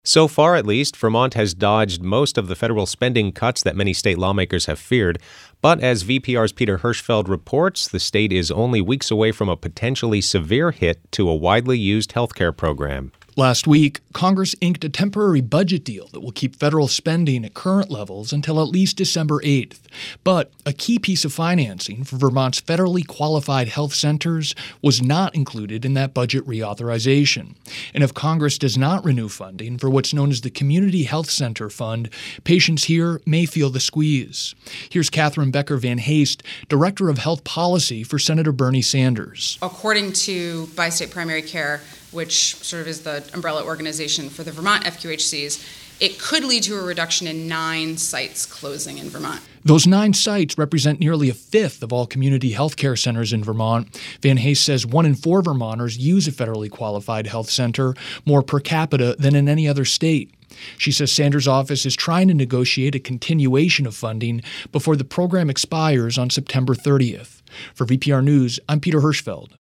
So far, at least, Vermont has dodged most of the federal spending cuts that many state lawmakers have feared. But as VPR's Peter Hirschfeld reports, the state is only weeks away from a potentially severe hit to a widely used healthcare program. Last week, Congress inked a temporary budget deal that will keep federal spending at current levels until at least December 8th. But a key piece of financing for Vermont's federally qualified health centers was not included in that budget reauthorization. And if Congress does not renew funding for what's known as the Community Health Center Fund, patients here may feel the squeeze. Here's Catherine Becker Van Haste, Director of Health Policy for Senator Bernie Sanders. According to Bi-State Primary Care, which sort of is the umbrella organization for the Vermont FQHCs, it could lead to a reduction in 9 sites closing in Vermont. Those 9 sites represent nearly a fifth of all community health care centers in Vermont. Van Haste says 1 in 4 Vermonters use a federally qualified health center, more per capita than in any other state. She says Sanders' office is trying to negotiate a continuation of funding before the program expires on September 30th. For VPR News, I'm Peter Hirschfeld.